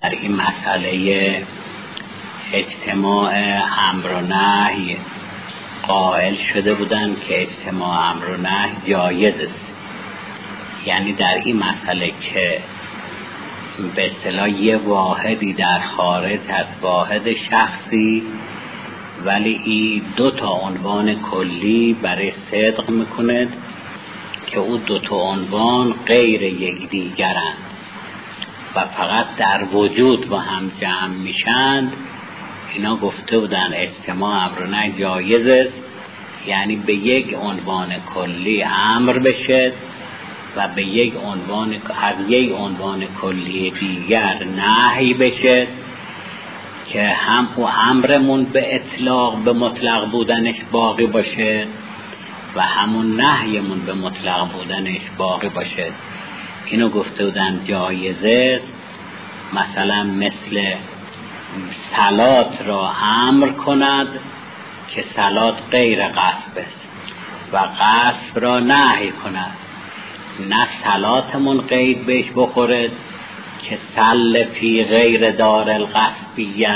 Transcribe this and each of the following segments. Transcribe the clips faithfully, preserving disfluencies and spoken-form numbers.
در این مسئله اجتماع امر و نهی قائل شده بودند که اجتماع امر و نهی جایز است. یعنی در این مسئله که به اصطلاح یه واحدی در خارج از واحد شخصی، ولی این دو تا عنوان کلی برای صدق میکند که او دو تا عنوان غیر یکدیگرند و فقط در وجود با هم جمع میشند. اینا گفته بودن اجتماع امر و نهی جایز است، یعنی به یک عنوان کلی امر بشه و به یک عنوان از یک عنوان کلی دیگر نهی بشه که هم او امرمون به اطلاق به مطلق بودنش باقی باشه و همون نهیمون به مطلق بودنش باقی باشه. اینو گفته بودن جایزه. مثلا مثل صلات را امر کند که صلات غیر غصب است و غصب را نهی کند، نه صلاتمون قید بهش بخورد که صل فی غیر دار الغصبیه،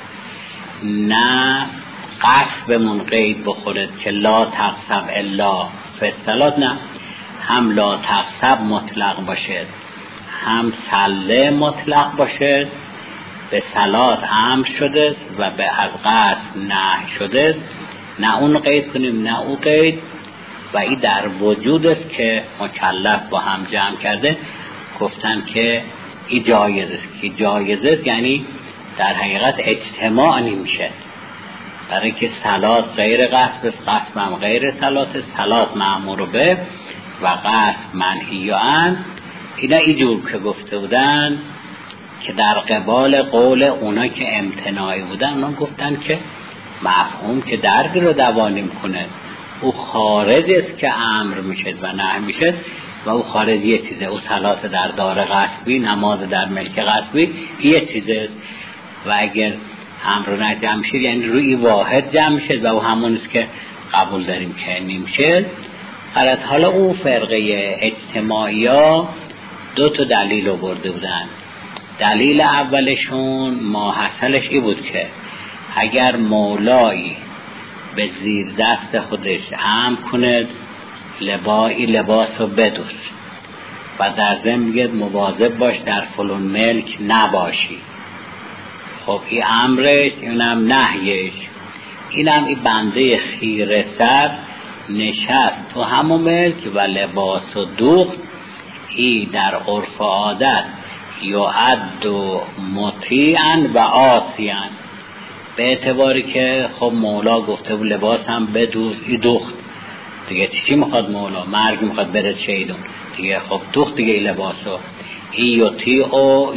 نه غصبمون قید بخورد که لا تغصب الا فی الصلات، نه هم لا تغصب مطلق باشد هم صله مطلق باشد. به صلات امر شده و به از غصب نهی شده، نه اون قید کنیم نه او قید. و این در وجود است که مکلف با هم جمع کرده گفتن که این جایز است. که جایز است یعنی در حقیقت اجتماع نمیشه، برای که صلات غیر غصب است، غصب هم غیر صلات است، صلات مأمور به و غصب منهی عن. اینا اینجور که گفته بودن که در قبال قول اونا که امتناعی بودن، اونا گفتن که مفهوم که درد رو دوانیم کنه او خارج است که امر میشه و نهی میشه و او خارج یه چیزه. او صلات در دار غصبی، نماز در ملک غصبی یه چیزه است و اگر امر و نهی جمع شد یعنی روی واحد جمع شد و او همون است که قبول داریم که نمیشه. حالت حالا او فرقه اجتماعی ها دو تا دلیل رو برده بودن. دلیل اولشون ماحصلش ای بود که اگر مولایی به زیر دست خودش امر کند لبایی لباس رو بدوز و در ضمن میگه مواظب باش در فلان ملک نباشی، خب این امرش اینم نهیش. اینم این بنده خیره سر نشست تو همون ملک و لباس و دوخت. این در عرف و عادت یعد و مطیعن و آسیان، به اعتباری که خب مولا گفته بود لباس هم بدوز، ای دوخت دیگه. چی میخواد مولا؟ مرگ میخواد بره شیدون دیگه، خب دوخت دیگه ای لباسو. ای یطیع و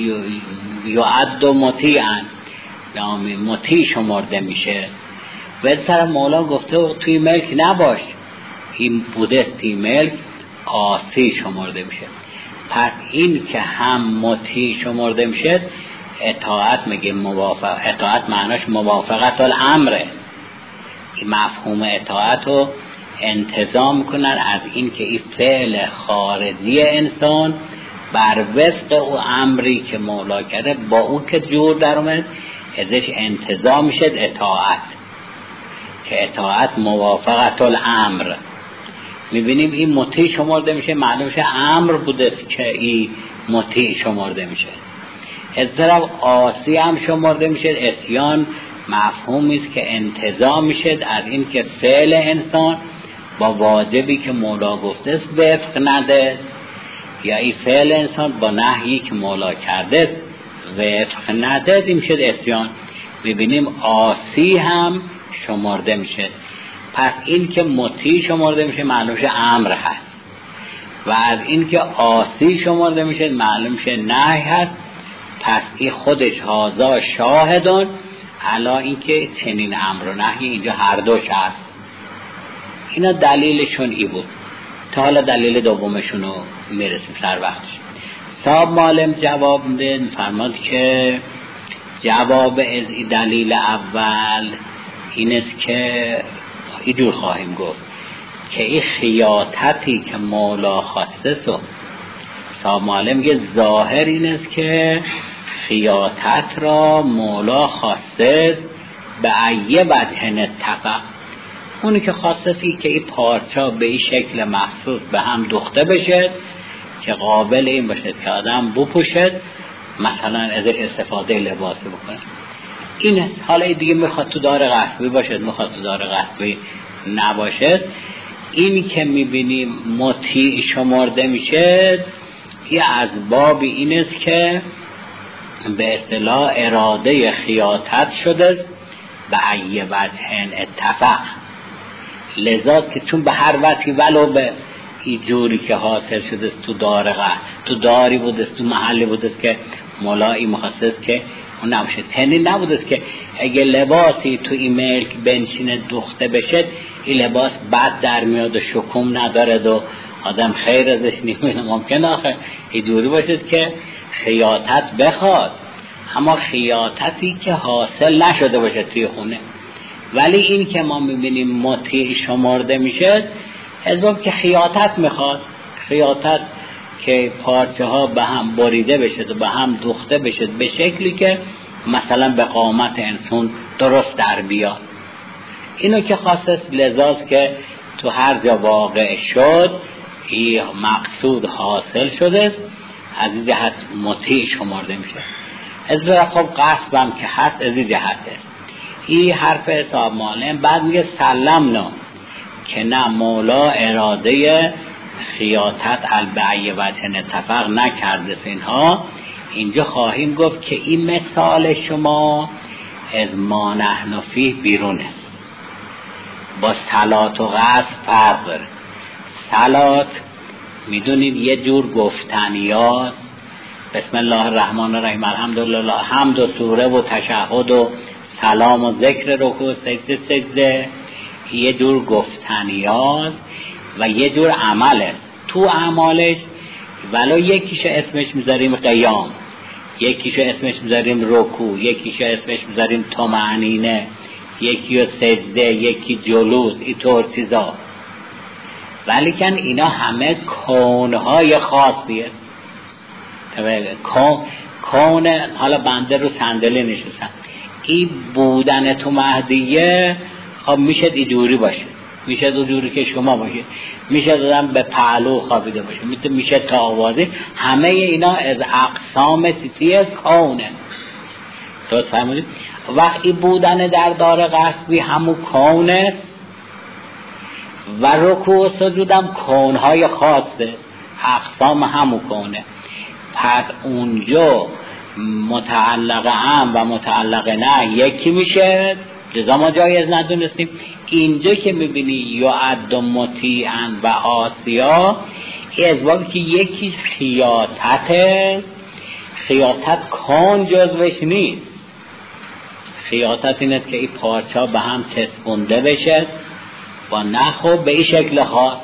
یعد و مطیعن، نامی مطیع شمرده میشه. و سر مولا گفته توی ملک نباش، این بودستی ملک آسی شمرده میشه. پس این که هم مطیع شمرده میشه، اطاعت میگه موافق. اطاعت معناش موافقت الامره. این مفهوم اطاعت رو انتظام کنن از این که این فعل خارجی انسان بر وفق او امری که مولا کرده با او که جور در اومد ازش انتظام میشه اطاعت، که اطاعت موافقت الامر. میبینیم این مطیع شمرده میشه، معلومشه امر بوده که این مطیع شمرده میشه. از طرف آسی هم شمرده میشه. اسیان مفهومی است که انتظام میشه از این که فعل انسان با واجبی که مولا گفته است وفق نده، یا این فعل انسان با نهی که مولا کرده است وفق نده، این میشه اسیان. ببینیم آسی هم شمرده میشه. پس این که مطیع شمرده میشه معلومشه امر هست و از این که آسی شمرده میشه معلومشه نهی هست. پس این خودش هازا شاهدون علا این که چنین امر و نهی اینجا هر دوش هست. اینا دلیلشون ای بود. تا حالا دلیل دومشون رو میرسیم سر وقتش. صاحب معلم جواب میده، فرماد که جواب از دلیل اول این است که اینجور خواهیم گفت که این خیاطتی که مولا خواسته سو صاحب معلم میگه ظاهر این است که خیاطت را مولا خواسته به ایه وجه اتفق. اونی که خواسته که این پارچه به این شکل مخصوص به هم دوخته بشه که قابل این باشه که آدم بپوشد، مثلا ازش استفاده لباسی بکنه. این حالا دیگه میخواد تو دار غصبی باشد، میخواد تو دار غصبی نباشد. این که میبینیم مطیع شمرده میشه، یه از باب این است که به اصطلاح اراده خیاطت شده به ایه وجه اتفق. لذا که چون به هر وجهی ولو به این جوری که حاصل شده تو دارقه تو داری بوده تو محلی بوده که مولایی مخصص که اون نباشه. تنی نبوده که اگه لباسی تو این ملک بنشینه دوخته بشه این لباس بد در میاد و شکوم نداره و آدم خیر ازش نیمونه. ممکن آخه این جوری باشه که خیاطت بخواد، اما خیاطتی که حاصل نشده باشه توی خونه. ولی این که ما میبینیم مطیع شمرده میشه از که خیاطت میخواد، خیاطت که پارچه ها به هم بریده بشه و به هم دوخته بشه به شکلی که مثلا به قامت انسان درست در بیاد. اینو که خاصه لذاست که تو هر جا واقع شد این مقصود حاصل شده است، از این جهت مطیع شمرده میشه. از خب قصبم که هست از این جهت است. این حرف حساب معلم بعد میگه سلمنا که نه مولا اراده خیاطت البعی وجه اتفاق نکرده. اینها اینجا خواهیم گفت که این مثال شما از ما نحن فیه بیرونه، با صلات و غصب فرق داره. صلات میدونید یه جور گفتنیات، بسم الله الرحمن الرحیم الحمدلله، حمد و سوره و تشهد و سلام و ذکر رکوع سجده سجده، یه جور گفتنیات و یه جور عمله. تو اعمالش ولو یکیشو اسمش میذاریم قیام، یکیشو اسمش میذاریم رکوع، یکیشو اسمش میذاریم طمأنینه، یکی سجده، یکی جلوس، اینطور چیزا. ولی کن اینا همه کونهای خاصیه. کون کون حالا بنده رو صندلی نشستم، این بودن تو مهدیه خب میشه اینجوری باشه، میشه اونجوری که شما باشه، میشه دادم به پهلو خوابیده باشه، میشه تا آوازی. همه اینا از اقسام چیزی کونه. تو فهمیدید؟ وقتی بودن در دار غصبی همون کونه و رکوع و سجودم کونهای خاصه، اقسام همون کونه. پس اونجا متعلق هم و متعلق نه یکی میشه، لذا ما جایز ندونستیم. اینجا که میبینی یعد مطیعا و آسیا، این ازواقی که یکی خیاطت است. خیاطت کان جزوش نیست. خیاطت این است که این پارچه به هم چسبونده بشه و نخو به این شکل ها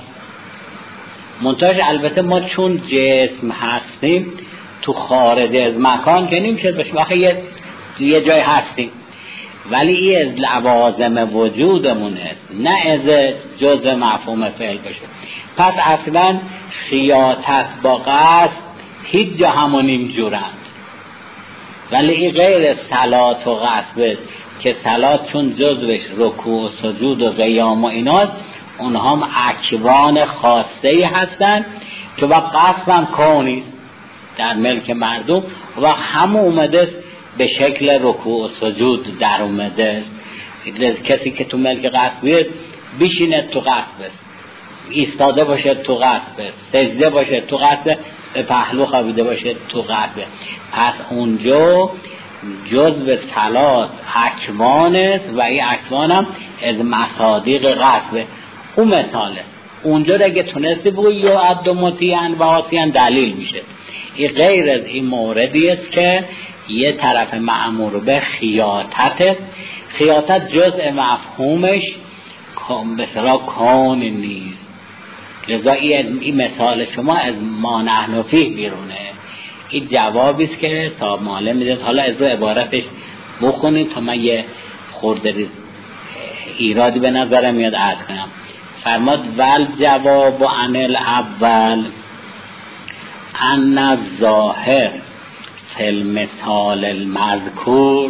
منتاج. البته ما چون جسم هستیم تو خارج از مکان که نمیشه بشه، وقتی یه, یه جای هستیم، ولی این از لوازم وجودمون است، نه از جزء مفهوم فعل بشه. پس اصلا خیاطت با قصد هیچ جا همون اینجورند. ولی این غیر صلات و قصد که صلات چون جزوش رکوع و سجود و قیام و ایناست، اونها هم اکوان خاصه هستن که وقت قصد هم کونیست در ملک مردم و همه اومده به شکل رکوع و سجود در اومده. کسی که تو ملک قصبی است بشینه تو قصب است، ایستاده باشه تو قصب است، سجده باشه تو قصب، به پهلو خوابیده باشه تو قصب. پس اونجا جزء صلات اکوان است و این اکوان هم از مصادیق قصبه. اون مثاله اونجا اگه تونستی بگوی یا عد و مطیعن و آسیان دلیل میشه. این غیر از این موردی است که یه طرف معمور به خیاطت. خیاطت جزء مفهومش به صلاح کون نیست. لذا این مثال شما از ما نحن فیه بیرونه. این جوابی است که صاحب معلم میده. حالا از رو عبارتش بخونید تا من یه خورده ایرادی به نظرم میاد عرض کنم. فرماد ول جواب عن الاول ان الظاهر فی المثال المذکور،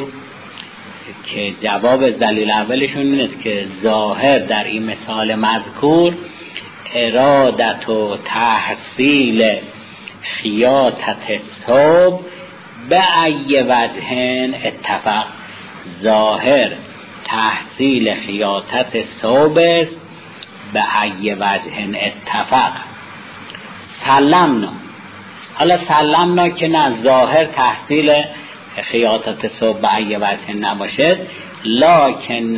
که جواب دلیل اولشون اینه که ظاهر در این مثال مذکور ارادت و تحصیل خیاطت ثوب به ای وجهن اتفق. ظاهر تحصیل خیاطت ثوب است به ای وجهن اتفق. سلمنا، حالا سلمنا که نه ظاهر تحصیل خیاطت ثوب به ای وجهن نباشد، لکن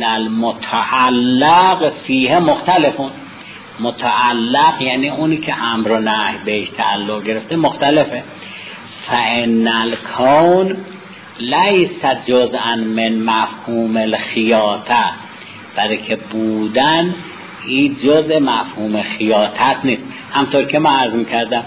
المتعلق فیه مختلفون. متعلق یعنی اونی که امر و نهی بهش تعلق گرفته مختلفه. فان الکون لیس جزءا من مفهوم الخیاطه، برای که بودن این جزء مفهوم خیاطت نیست. همطور که من عرض می‌کردم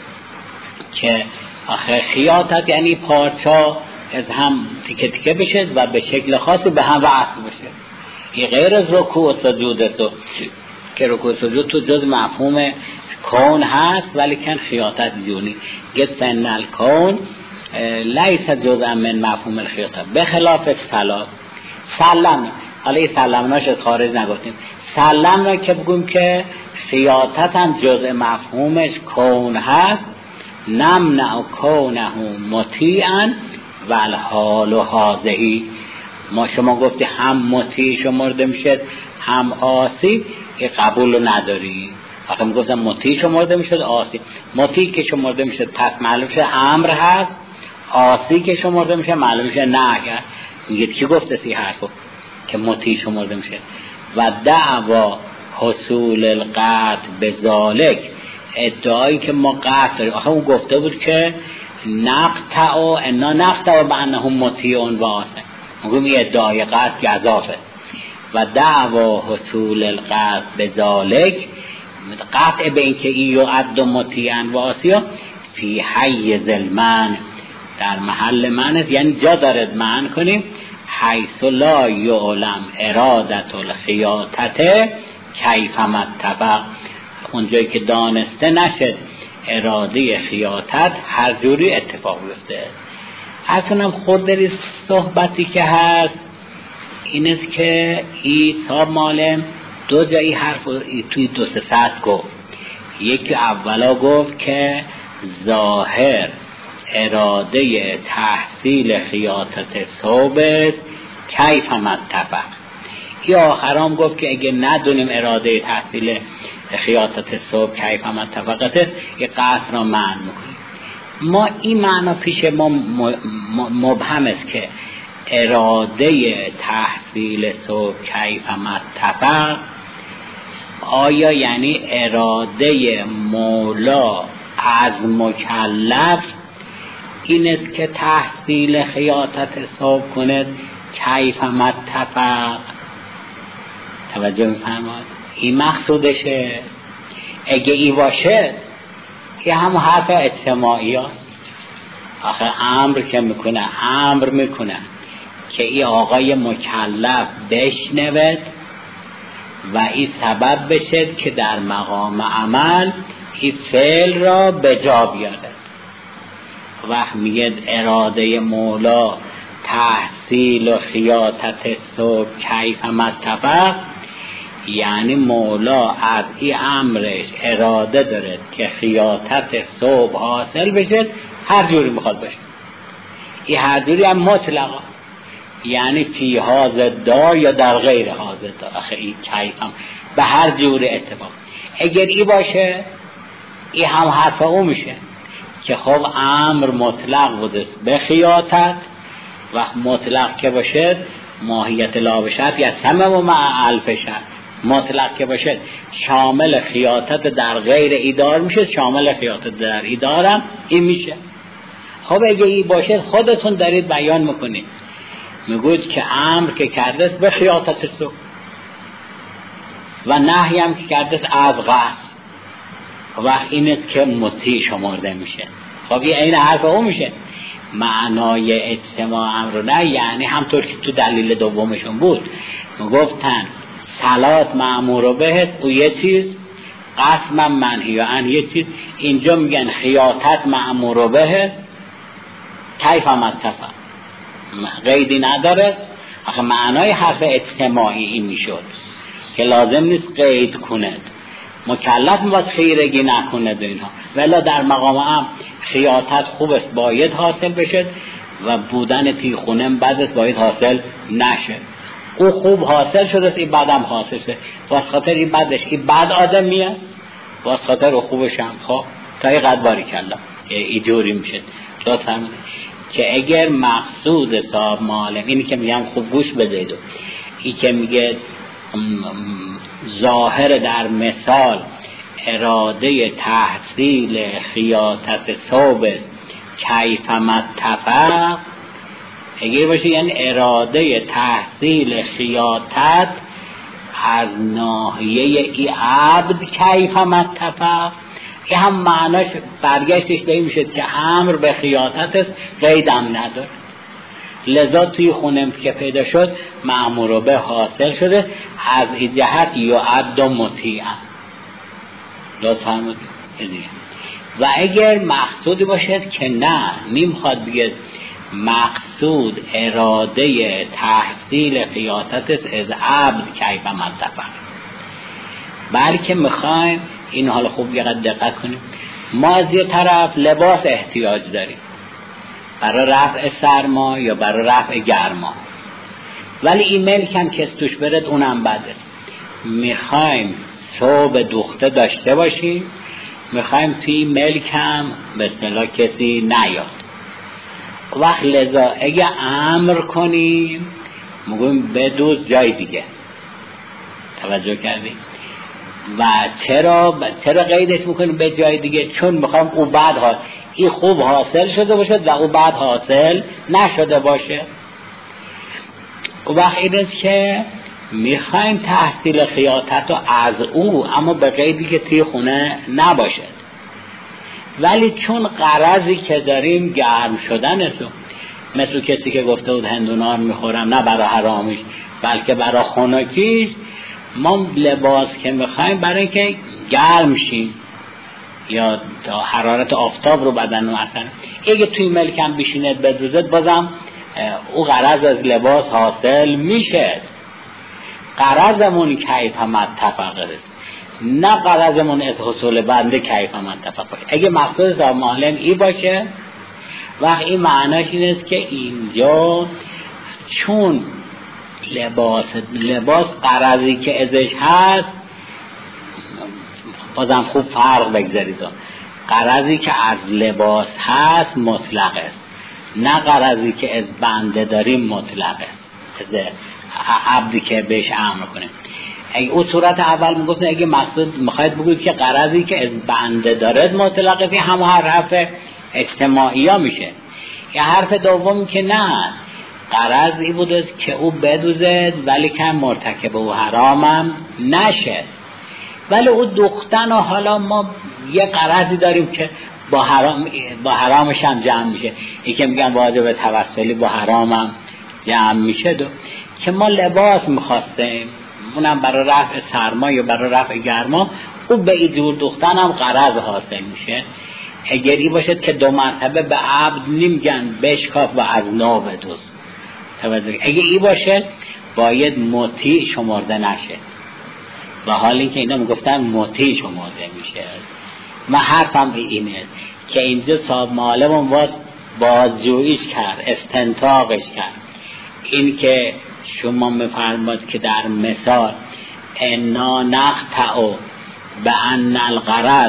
که آخه خیاطت یعنی پارچا از هم تیکه تیکه بشه و به شکل خاصی به هم وصل بشه. این غیر از رکوع و سجود است که رکوع و سجود تو جز مفهوم کون هست، ولی کن خیاطت جونی گت فن الکون لیس جزءا من مفهوم الخیاطه بخلاف صلات. سلم، حالا این سلمناش از خارج نگفتیم، سلمنا که بگویم که خیاطت هم جزء مفهومش کون هست، نمنع کونه مطیعا و الحال و حاضهی. ما شما گفتی هم مطیع شمرده میشد هم عاصی، که قبول رو نداری. آخه میگفتم مطیع شمرده میشد عاصی، مطیع که شمرده میشد پس معلوم شد امر هست، عاصی که شمرده میشه معلوم شد نه. میگه چی گفته سی حرفو که مطیع شمرده میشه. و دعوا حصول القطع بذالک، ادعایی که ما قطع داریم. آخه اون گفته بود که نقطع و انا نقطع و بانهم مطیعون و عاصی، میگم این ادعای قطع گزافه. و دعوا حصول القطع بذالک، قطع به این که ای یعد مطیعا و عاصی فی حیز المنع، در محل منع، یعنی جا دارد منع کنیم. حیث لا یعلم ارادت الخیاطت کیف متفق، اونجایی که دانسته نشد اراده خیاطت هر جوری اتفاق بیفته. اصلا خود صحبتی که هست این است که عیسی مالم دو جایی حرف توی دو سه ساعت گفت. یکی اولا گفت که ظاهر اراده تحصیل خیاطت ثوب است کیف متفق. یا آخرام گفت که اگه ندونیم اراده تحصیل خیاطت ثوب کیف متفقته، یه قطع را معنی میکنیم. ما این معنا پیش ما مبهم است که اراده تحصیل ثوب کیف متفق آیا یعنی اراده مولا از مکلف این است که تحصیل خیاطت ثوب کند کیف متفق؟ توجه می‌فرمایید؟ این مقصودشه. اگه ای باشه که هم حرف اجتماعی هست. آخه امر که میکنه امر میکنه که این آقای مکلف بشنود و این سبب بشه که در مقام عمل این فعل را به جا بیاره. وقت میگه اراده مولا تحصیل و خیاطت ثوب کیف متفق، یعنی مولا از این امرش اراده داره که خیاطت ثوب حاصل بشه هر جوری میخواد باشه. این هر جوری هم مطلقا، یعنی فی حاضر دار یا در غیر حاضر دار. آخه این کیف هم به هر جوری اتفاق. اگر ای باشه ای هم حرف او میشه که خب امر مطلق بوده به خیاطت، و مطلق که باشه ماهیت لا بشد یا سمم و مع الف شد. مطلق که باشه شامل خیاطت در غیر ایدار میشه، شامل خیاطت در ایدارم این میشه. خب اگه ای باشه خودتون دارید بیان میکنید، میگوید که امر که کرده به خیاطت سو و نهی هم که کرده از غصب، وقت این است که مطیع شمرده میشه. خب این این حرف او میشه. معنای اجتماع امر نه، یعنی همطور که تو دلیل دومشون بود میگفتن صلات مأمور به او یه چیز، قسم منهی عنه یه چیز. اینجا میگن خیاطت مأمور به کیف متفق قیدی نداره. آخه معنای حرف اجتماعی این میشد که لازم نیست قید کند، مکلف باید خیرگی نکند اینها، ولی در مقام هم خیاطت خوب است باید حاصل بشه و بودن تیخونه بعدش باید حاصل نشه. او خوب حاصل شده است، این بعدم حاصل شده واسه خاطر این بعدش این بعد آدمیه واسه خاطر او خوبش هم. خب تا این قد باری کلا اینجوری میشه. لطفا فرمودید که اگر مقصود صاحب معالم اینی که میگم خوب گوش بدید، این که میگه ظاهر در مثال اراده تحصیل خیاطت ثوب کیف متفق، اگه باشه یعنی اراده تحصیل خیاطت از ناحیه ای عبد کیف متفق، این هم معناش برگشتش به این میشه که امر به خیاطت است، قیدم نداره. لذا توی خونم که پیدا شد مأمور به حاصل شده، از این جهت یعد مطیعا. لطفا فرمودید. و اگر مقصودی باشد که نه نمیخواد بگه مقصود اراده تحصیل خیاطت از عبد کیف متفق، بلکه میخوایم این حال خوب یه قد دقت کنیم، ما از یه طرف لباس احتیاج داریم برای رفع سرما یا برای رفع گرما، ولی این ملک هم که توش برد اونم بده. میخوایم ثوب دوخته داشته باشیم، میخوایم توی ملک هم به اصطلاح کسی نیاد. وقت لذا اگه امر کنیم میگویم بدوز جای دیگه. توجه کردیم؟ و چرا چرا قیدش میکنیم به جای دیگه؟ چون میخوام او بعد ها این خوب حاصل شده باشه و او بعد حاصل نشده باشه. وقت این است که میخوایم تحصیل خیاطت رو از او، اما به قیدی که توی خونه نباشه. ولی چون غرضی که داریم گرم شدن است، مثل کسی که گفته بود هندونار میخورم نه برای حرامیش بلکه برای خنکیش، ما لباس که میخوایم برای اینکه گرم شیم یا تا حرارت آفتاب رو بدن مثلا اگه توی ملکم بشینید بدوزد بازم او غرض از لباس حاصل میشه. غرضمون کیف متفق است، نه غرضمون از حصول بنده کیف متفق باشه. اگه مقصود صاحب معلم ای باشه وقت این معناش این است که اینجا چون لباس لباس غرضی که ازش هست، بازم خوب فرق بگذارید، غرضی که از لباس هست مطلق است، نه غرضی که از بنده داریم مطلق است، از عبدی که بهش امر کنیم. اگه اون صورت اول میگفتن اگه مقصود میخواید بگوید که غرضی که از بنده دارد مطلقه، فی همه حرف اجتماعی ها میشه. یا حرف دوم که نه، غرضی بوده که او بدوزد ولی که مرتکب او حرامم نشه، ولی او دختن و حالا ما یه غرضی داریم که با حرام با حرامش هم جمع میشه. این که میگن واجب توسلی با حرامم جمع میشه، دو که ما لباس میخواستیم اونم برای رفع سرما یا برای رفع گرما، او به این جور دختن هم غرض حاصل میشه. اگر ای باشد که دو مرتبه به عبد نمیگن بشکاف و از نو بدوز. اگه ای باشه باید مطیع شمرده نشه، و حال این که اینا میگفتن مطیع شمرده میشه. من حرفم اینه که اینجا صاحب معلم باز بازجوییش کرد، استنتاقش کرد. این که شما میفرماد که در مثال انا نقطع بان الغرض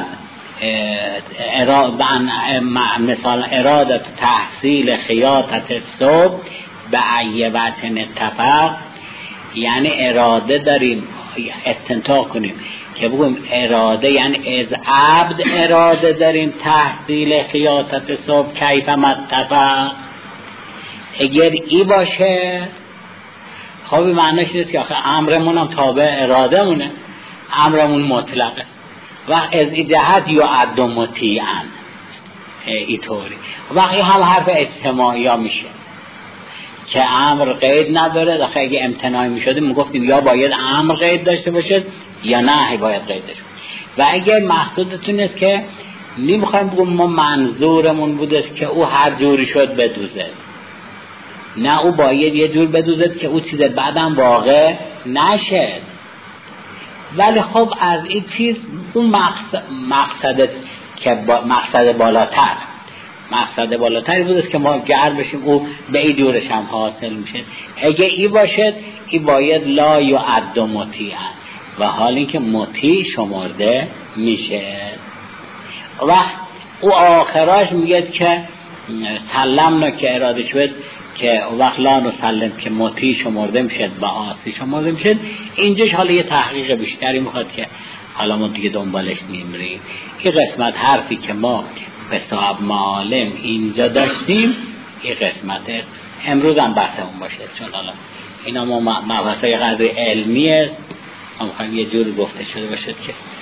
مثال اراده تحصیل خیاطت ثوب به ای وجه اتفاق، یعنی اراده داریم استنتاق کنیم که بگویم اراده یعنی از عبد اراده داریم تحصیل خیاطت ثوب کیف متفق. اگر ای باشه خب معنیش نیست که آخه امرمون هم تابع اراده مونه، امرمون مطلقه و از این جهت یعد مطیعا اینطوری. وقتی هم حرف اجتماعی ها میشه که امر قید نداره. آخه اگه امتناعی میشده میگفتیم یا باید امر قید داشته باشه یا نه باید قید داشته باشه. و اگر مقصودتون است که نمیخوایم بگم ما منظورمون بوده که او هر جوری شد بدوزه، نه، او باید یه جور بدوزد که او چیز بعدم واقع نشد. ولی خب از این چیز اون مقصد مقصد که با مقصد بالاتر مقصد بالاتری بوده که ما گرد بشیم او به این جورش هم حاصل میشه. اگه ای باشد ای باید لا یعد مطیعا، و حال اینکه مطیع شمرده میشه. و او آخراش میگه که سلمنا که اراده شد که وقت لا نسلم که مطیع شمرده میشد و عاصی شمرده میشد. اینجاش حالا یه تحقیق بیشتری میخواد که حالا ما دیگه دنبالش نمیریم. این قسمت حرفی که ما به صاحب معالم اینجا داشتیم این قسمت امروز هم بحثمون باشه، چون حالا اینا ما مبحثای قدر علمیه، ما میخوایم یه جور گفته شده باشه که